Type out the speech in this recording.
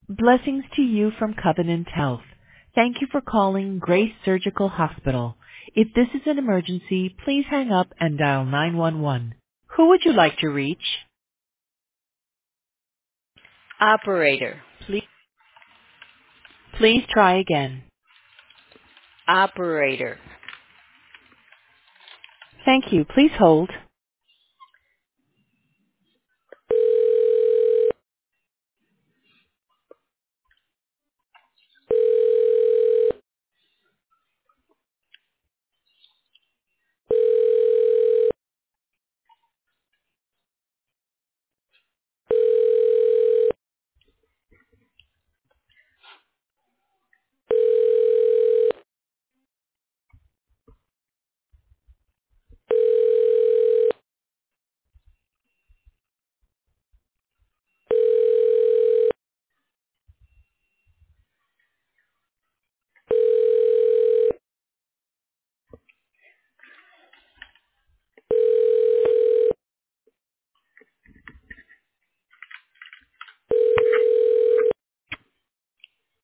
Blessings to you from Covenant Health. Thank you for calling Grace Surgical Hospital. If this is an emergency, please hang up and dial 911. Who would you like to reach? Operator. Please try again. Operator. Thank you. Please hold.